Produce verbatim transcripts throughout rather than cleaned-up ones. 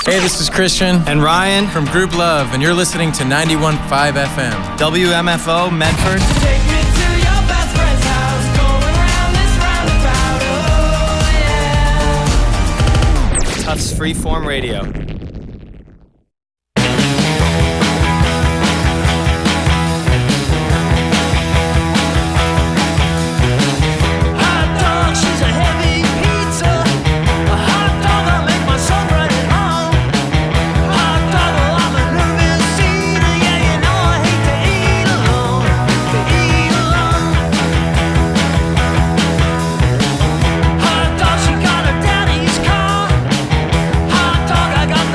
Hey, this is Christian and Ryan from Group Love, and you're listening to ninety-one point five F M. W M F O, Medford. Take me to your best friend's house, going round this roundabout, oh yeah. Tufts Freeform Radio. Hot dog, she got her daddy's car. Hot dog, I got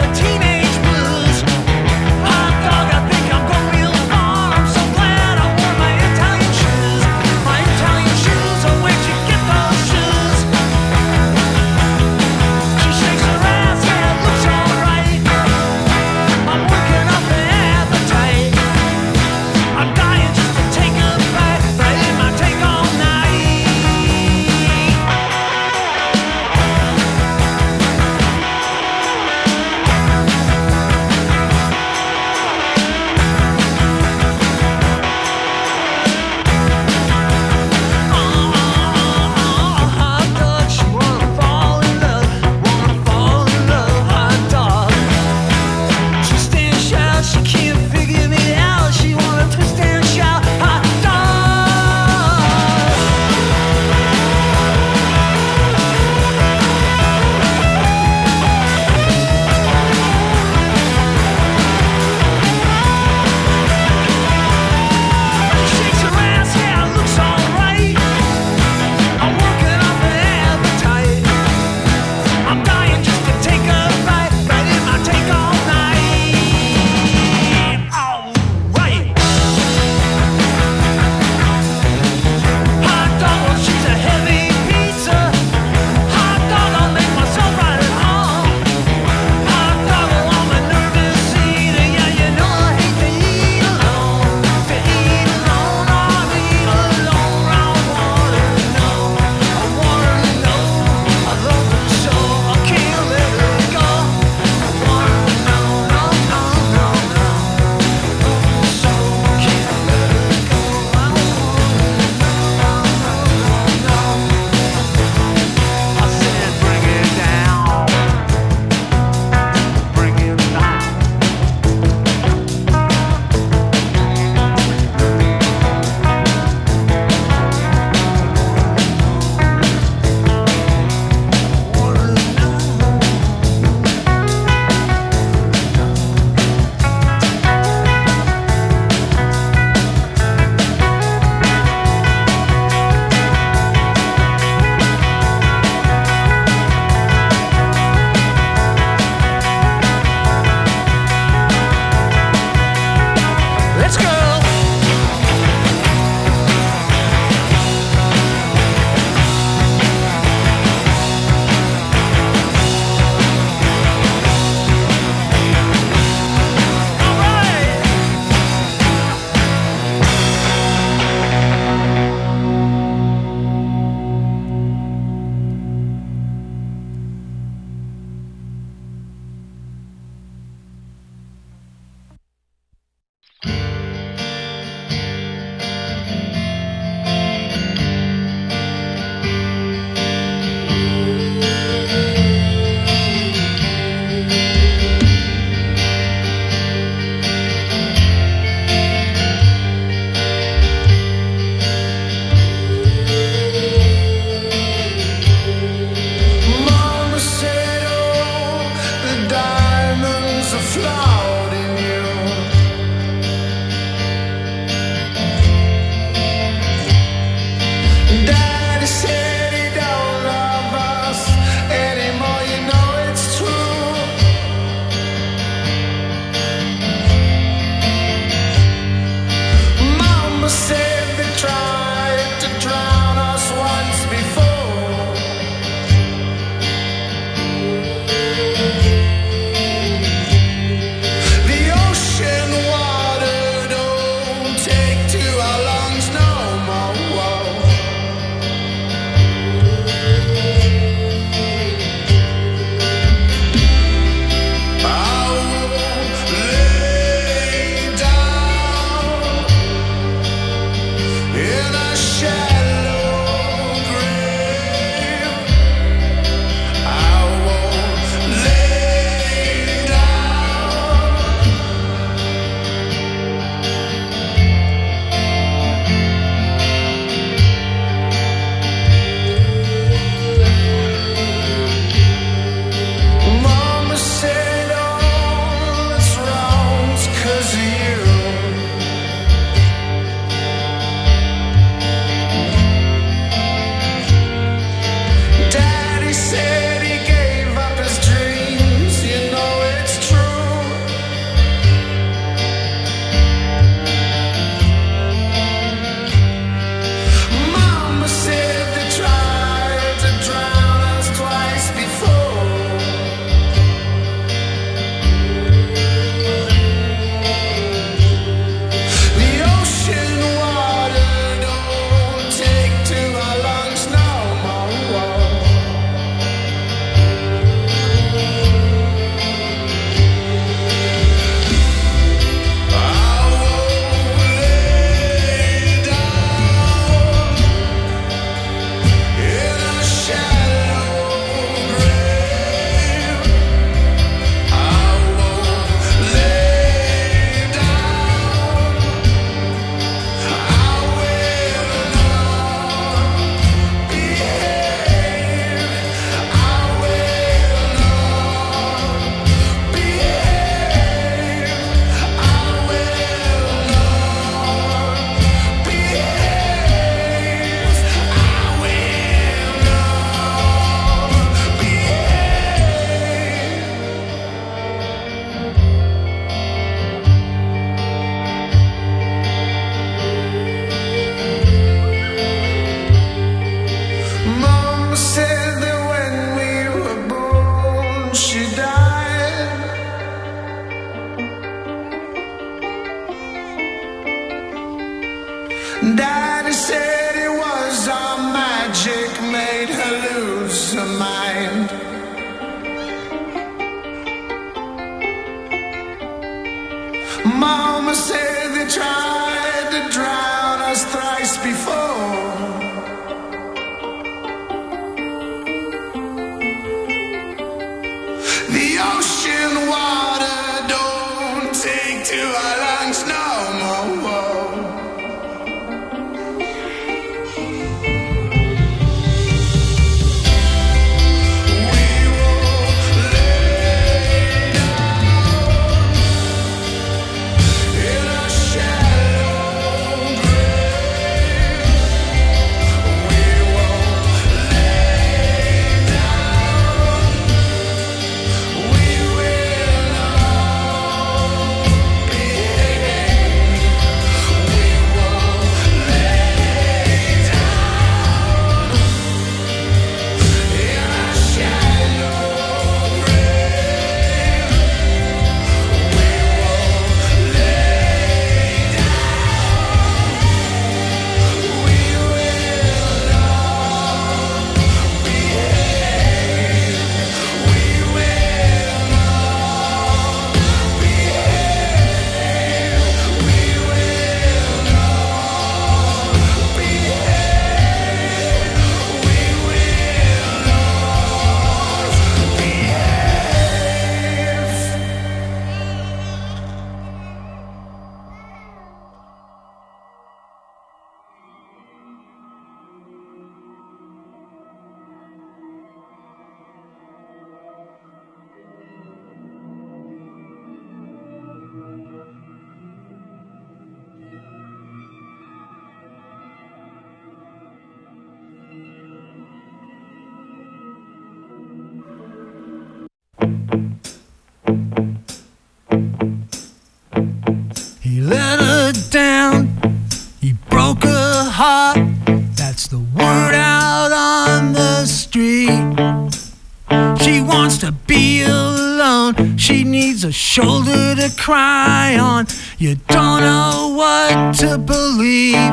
needs a shoulder to cry on. You don't know what to believe.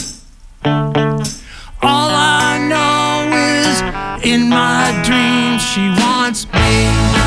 All I know is in my dreams she wants me.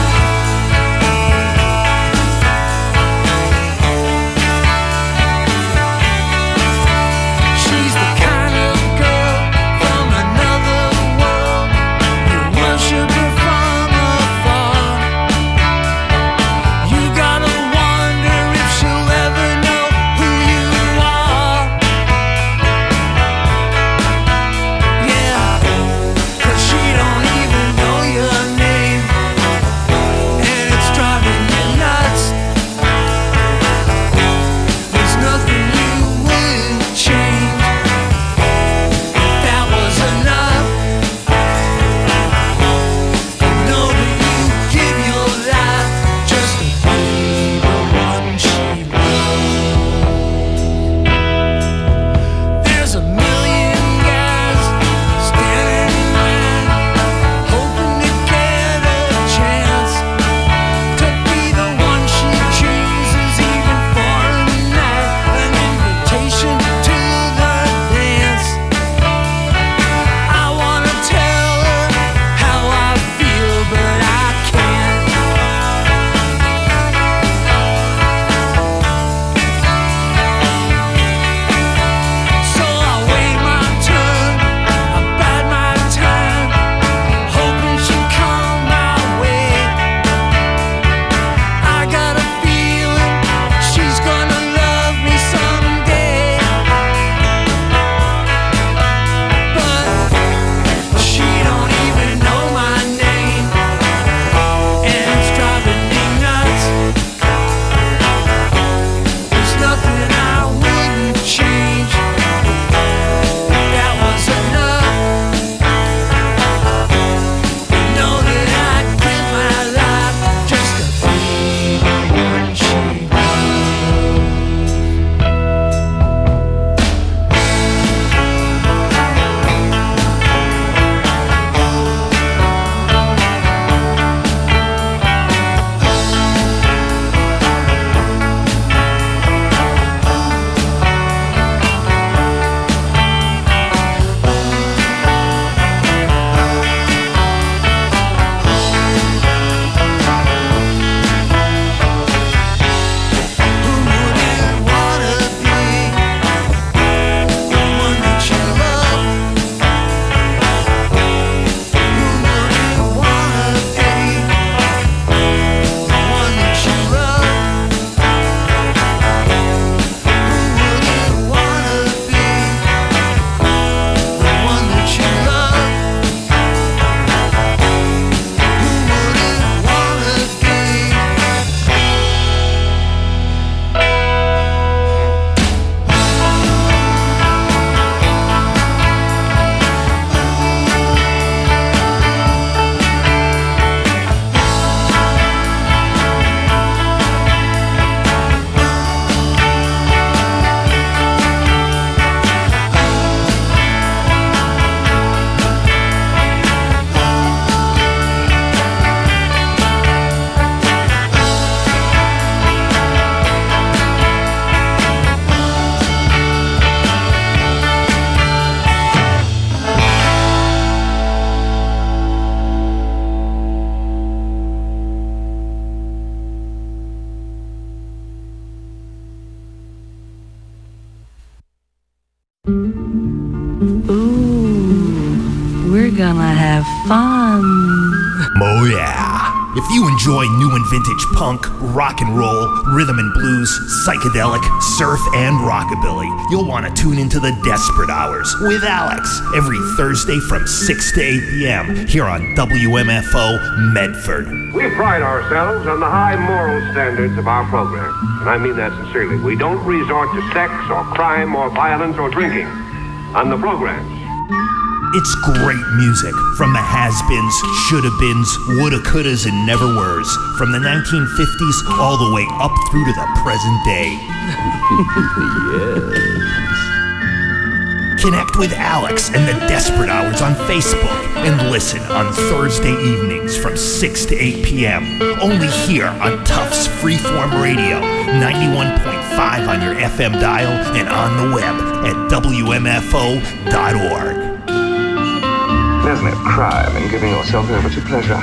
Gonna have fun. Oh yeah. If you enjoy new and vintage punk, rock and roll, rhythm and blues, psychedelic, surf, and rockabilly, you'll want to tune into the Desperate Hours with Alex every Thursday from six to eight p.m. here on W M F O Medford. We pride ourselves on the high moral standards of our program, and I mean that sincerely. We don't resort to sex or crime or violence or drinking on the programs. It's great music from the has-beens, shoulda-beens, woulda-couldas, and never-weres, from the nineteen fifties all the way up through to the present day. Yes. Connect with Alex and the Desperate Hours on Facebook and listen on Thursday evenings from six to eight p.m. Only here on Tufts Freeform Radio, ninety-one point five on your F M dial and on the web at W M F O dot org. There's no crime in giving yourself over to pleasure.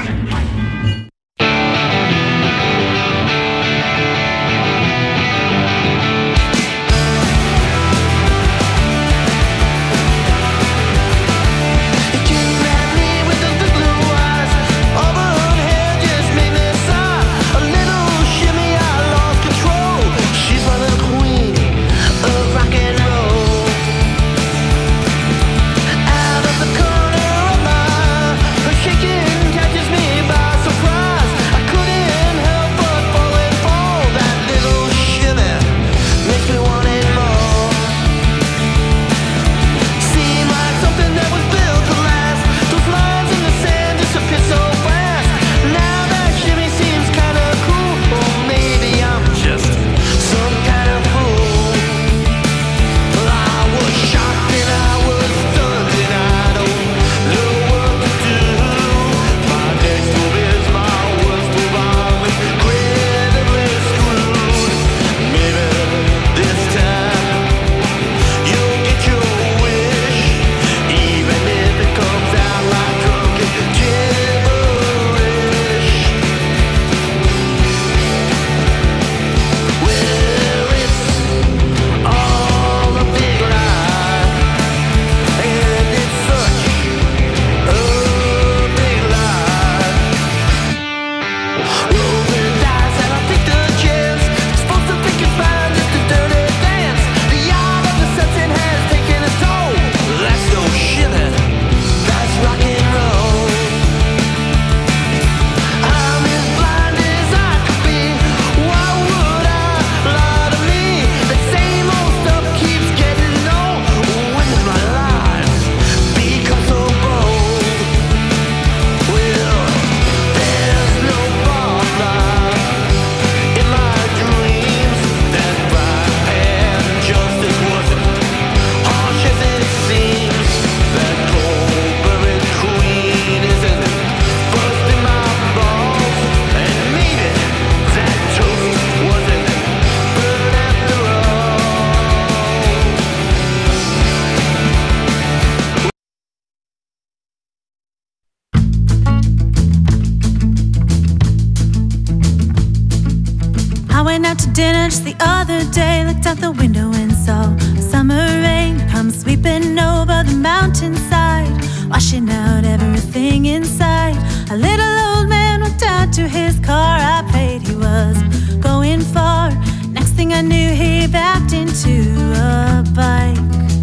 Dinner just the other day, looked out the window and saw summer rain come sweeping over the mountainside, washing out everything inside. A little old man walked out to his car. I prayed he was going far. Next thing I knew, he backed into a bike,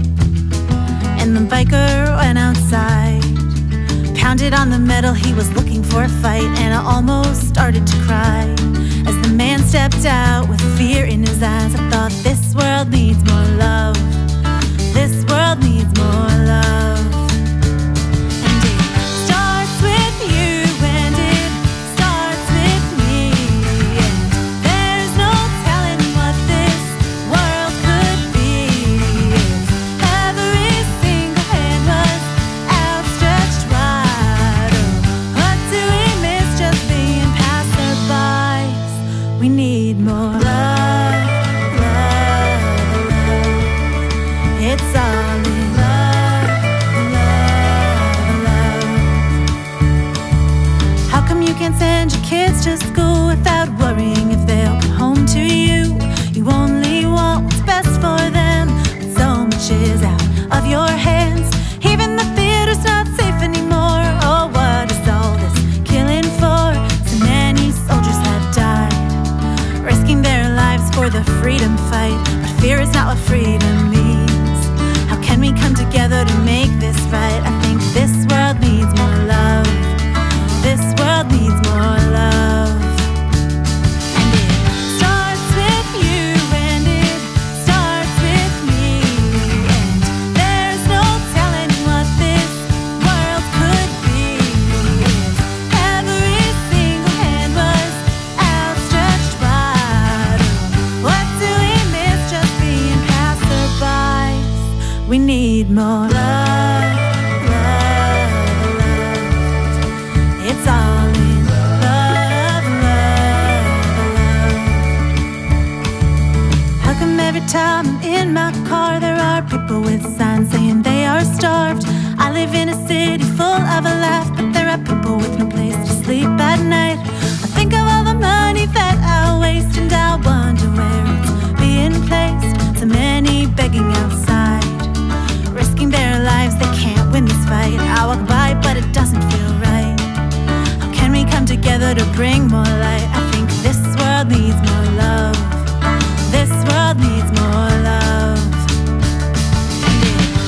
and the biker went outside, pounded on the metal. He was looking for a fight, and I almost started to cry as the man stepped out with fear in his eyes. I thought, this world needs more love. This world needs more love. And it starts with you, and it starts with me. And there's no telling what this world could be if every single hand was outstretched wide. Oh, what do we miss just being passerbys? We need more love, love, love. people with signs saying they are starved. I live in a city full of a laugh, but there are people with no place to sleep at night. I think of all the money that I waste, and I wonder where it's being placed. So many begging outside, risking their lives, they can't win this fight. I walk by, but it doesn't feel right. How can we come together to bring more light? I think this world needs more love. This world needs more love. Yeah.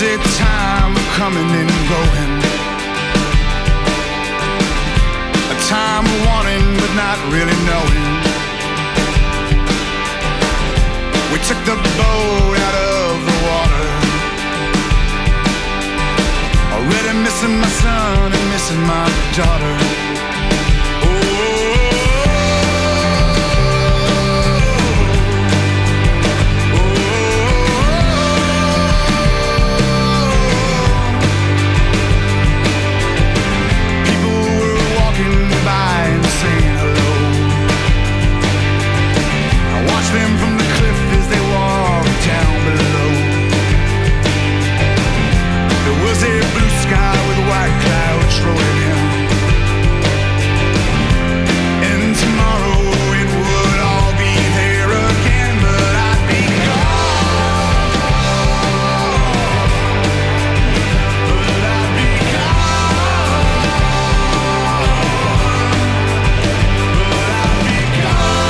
a time of coming and going, a time of wanting but not really knowing. We took the boat out of the water, already missing my son and missing my daughter. Them from the cliff as they walk down below. There was a blue sky with white clouds rolling in, and tomorrow it would all be there again, but I'd be gone, but I'd be gone, but I'd be gone.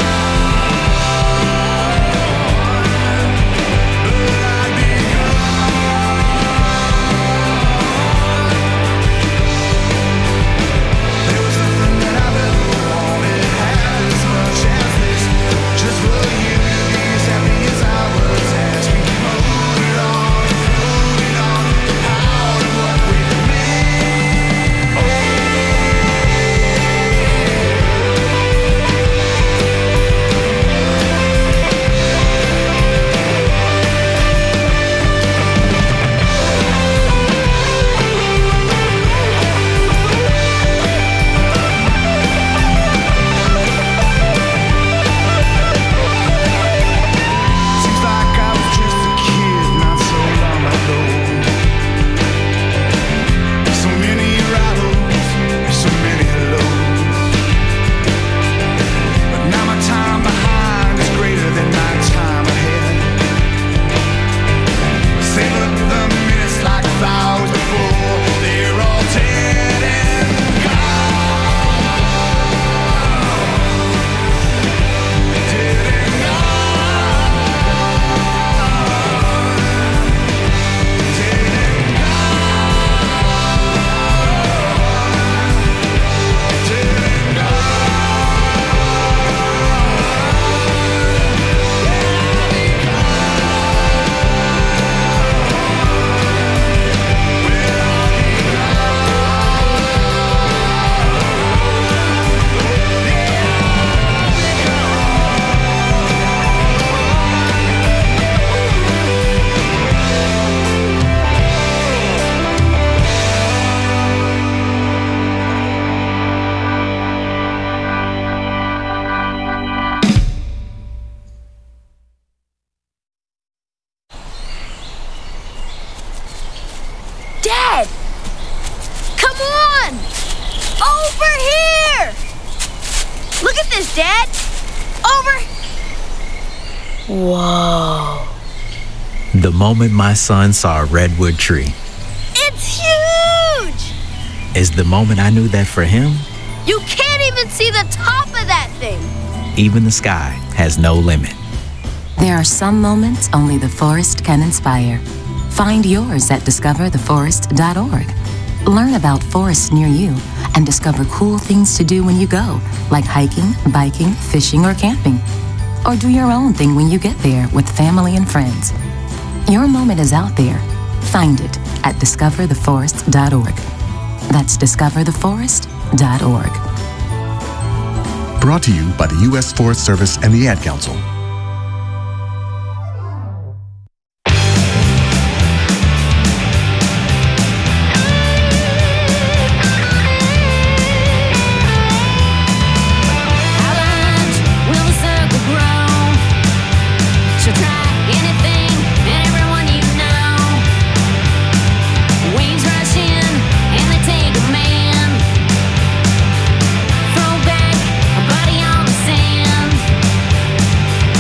Whoa. The moment my son saw a redwood tree It's huge! is the moment I knew that for him, You can't even see the top of that thing. even the sky has no limit. There are some moments only the forest can inspire. Find yours at discover the forest dot org. Learn about forests near you and discover cool things to do when you go, like hiking, biking, fishing, or camping. Or do your own thing when you get there with family and friends. Your moment is out there. Find it at discover the forest dot org. That's discover the forest dot org. Brought to you by the U S Forest Service and the Ad Council. Throwback, a body on the sand.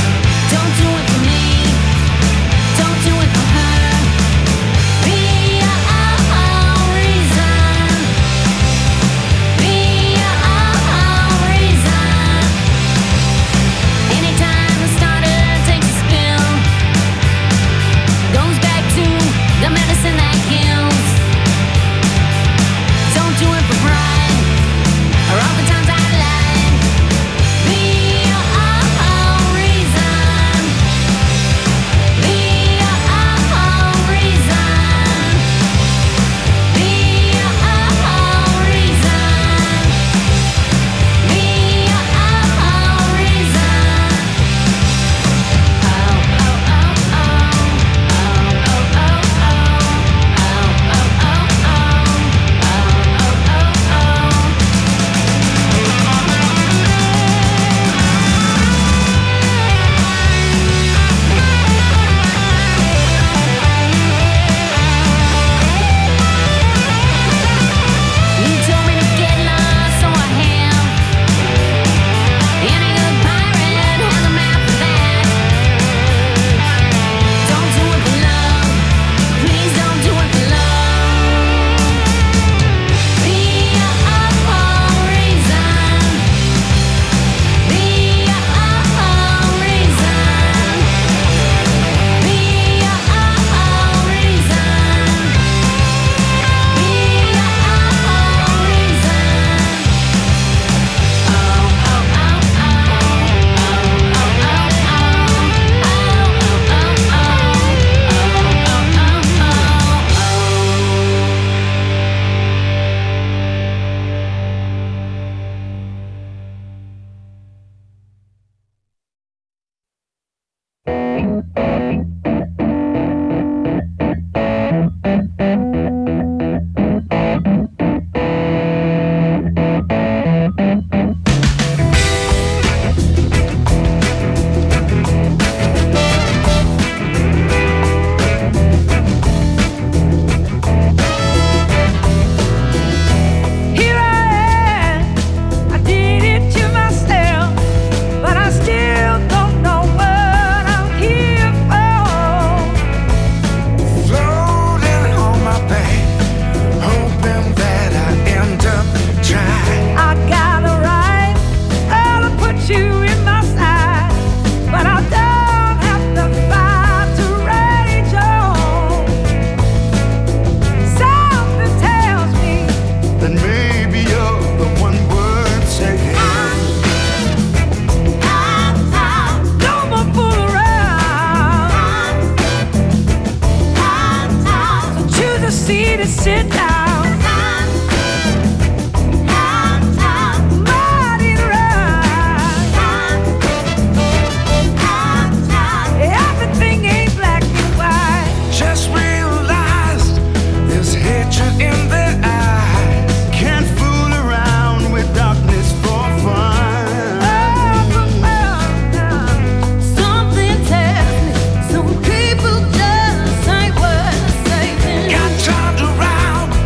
Got turned around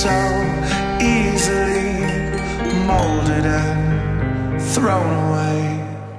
so easily molded and thrown away.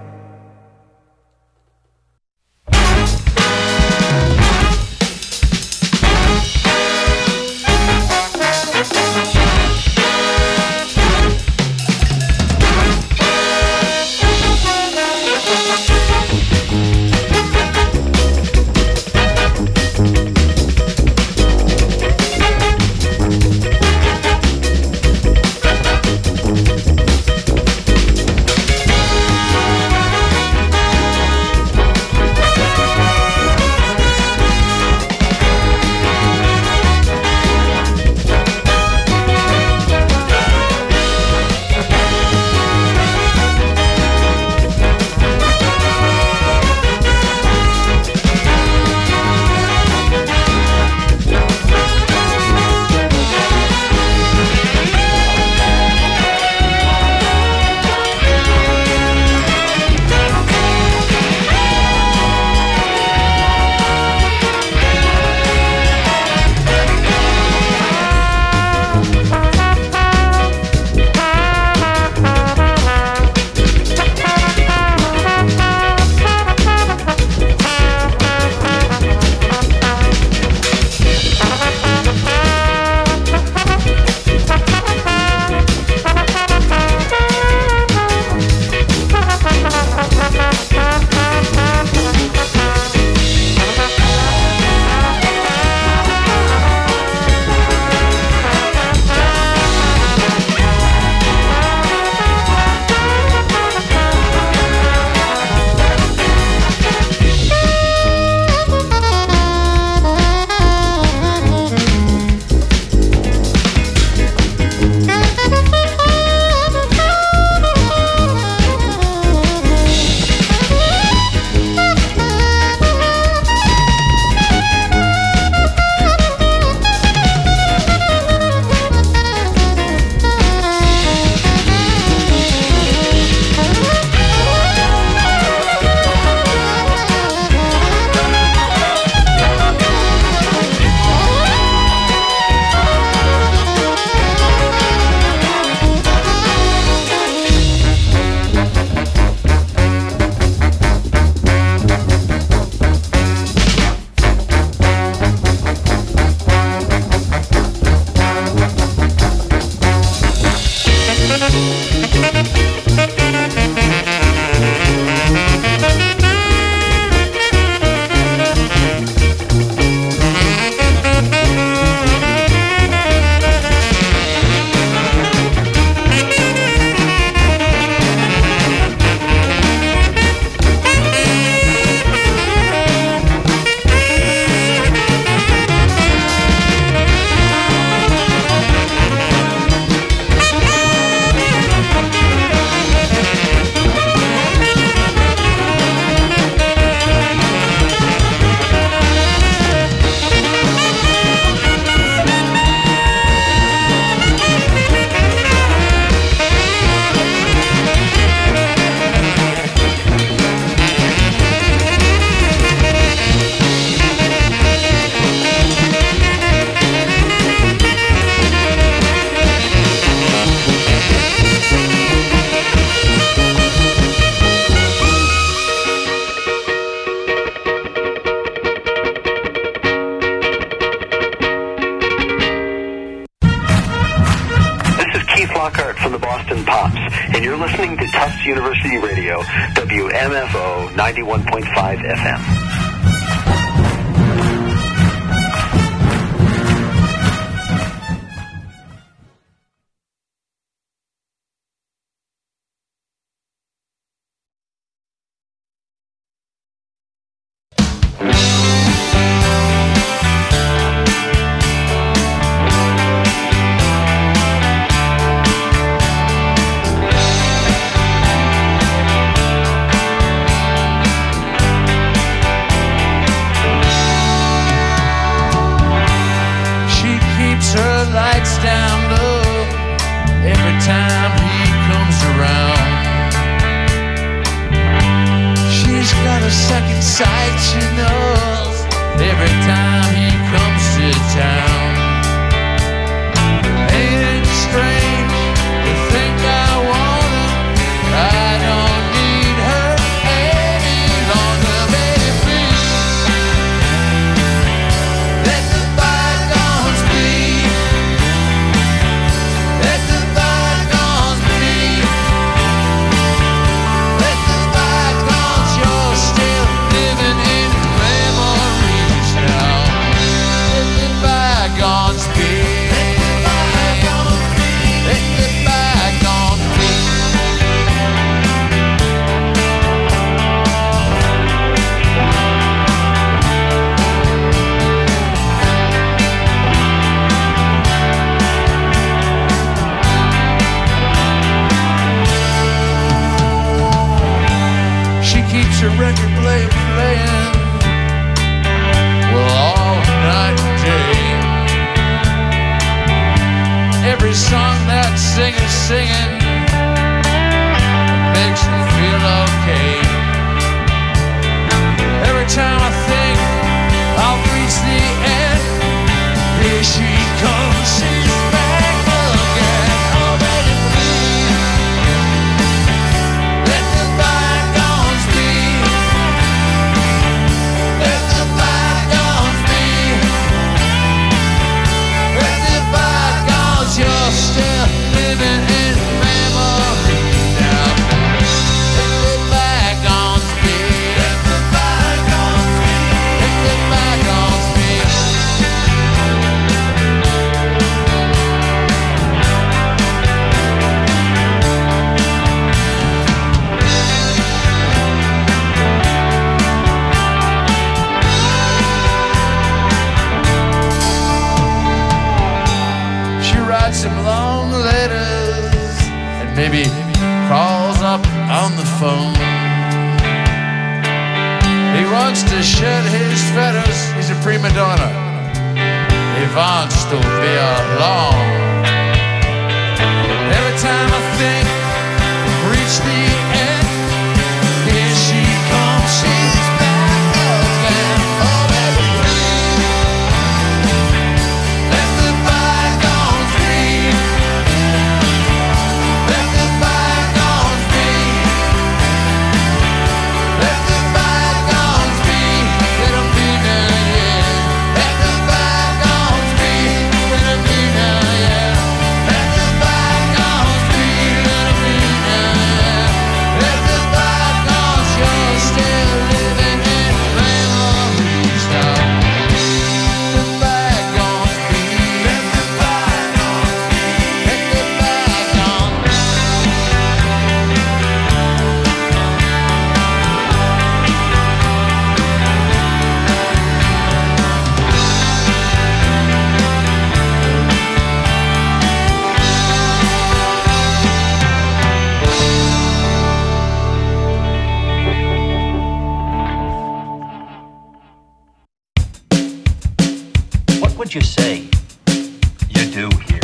and you're listening to Tufts University Radio, W M F O ninety-one point five F M. Every time he comes to town, your record player playing, well, all night and day. Every song that singer's singing makes me feel okay. Every time I think I'll reach the end, here she comes, she's back again. Oh, baby, please, let the bygones be. Let the bygones be. Let the bygones, you're still living in memory now. Let the bygones be. Let the bygones be. Let the bygones be. She writes some long letters and maybe calls up on the phone. He wants to shed his feathers, he's a prima donna. He wants to be alone. Every time I think reach the end, here she comes, she's back again. Oh, baby, please, let the bygones be. Let the bygones be. Let the bygones be. Let them be now, yeah. Let the bygones be. Let them be now, yeah. Let the bygones be. Let them be now, yeah. Let the bygones, you're still living in memories now. Let the bygones be. Let the bygones be. Let the bygones be. What would you say you do here?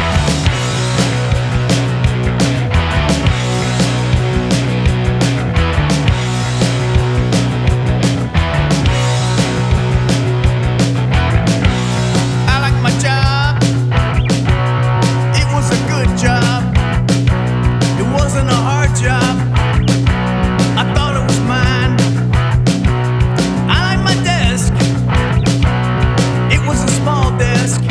I like my job. It was a good job. It wasn't a hard job. I thought it was mine. I like my desk. It was a small desk.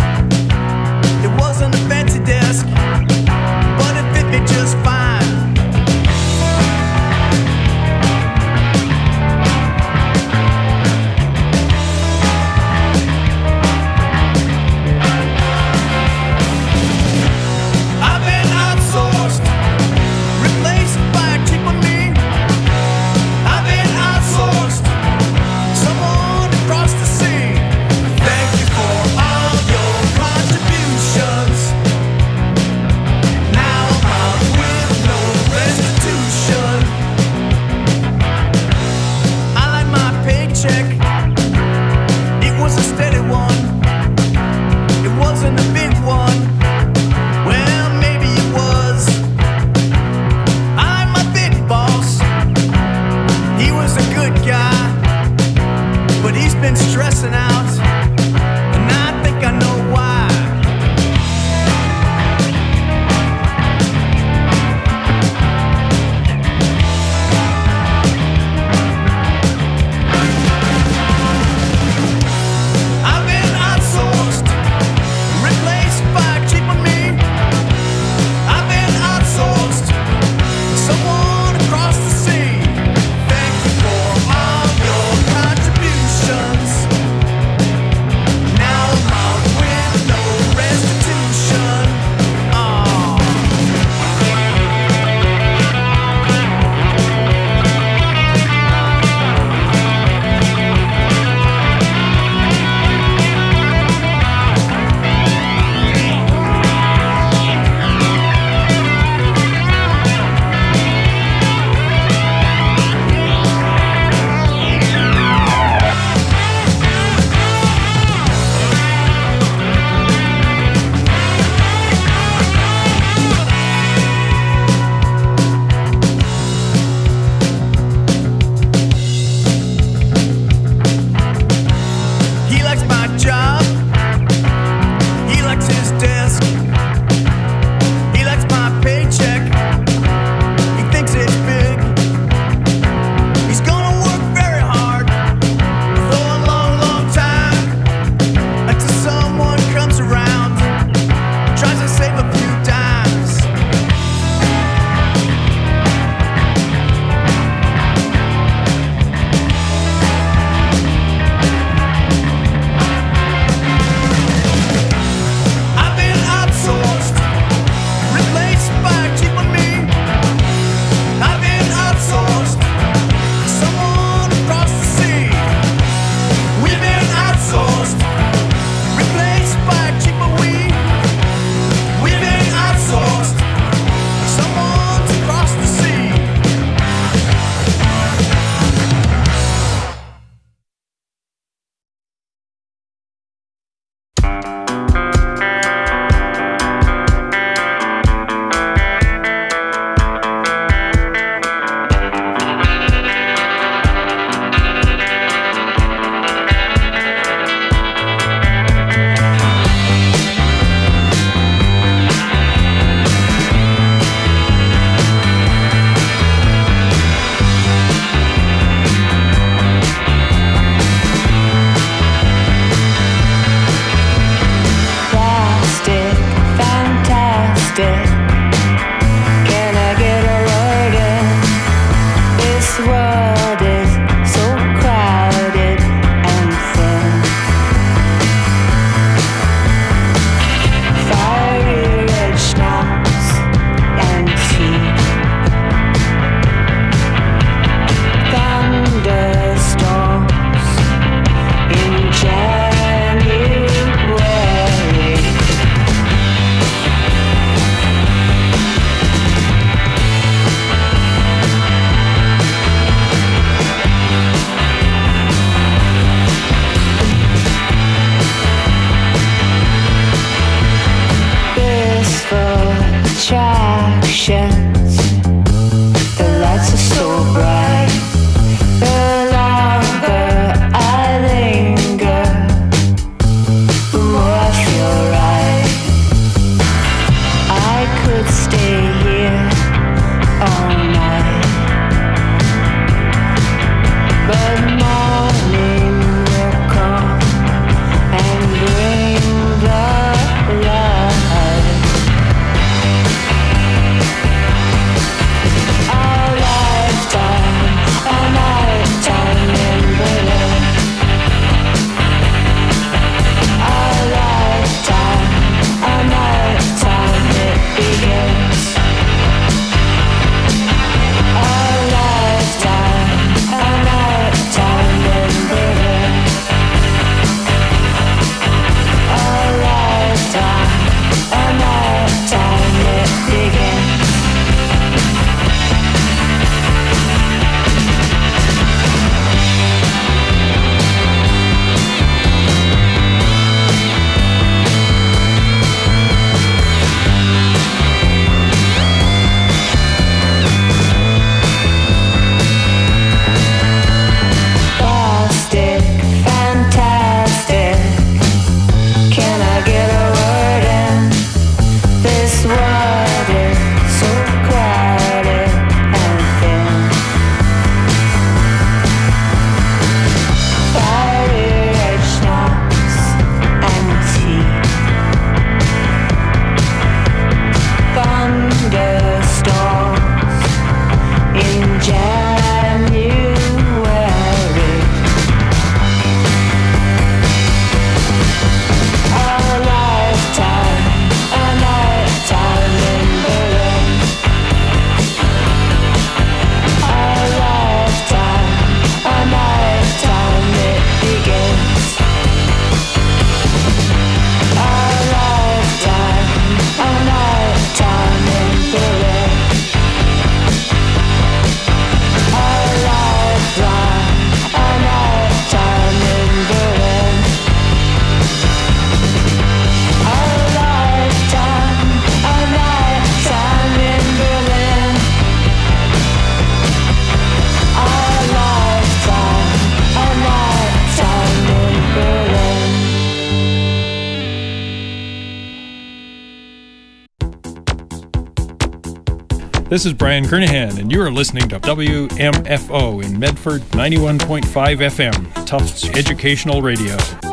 This is Brian Kernahan, and you are listening to W M F O in Medford, ninety-one point five F M, Tufts Educational Radio.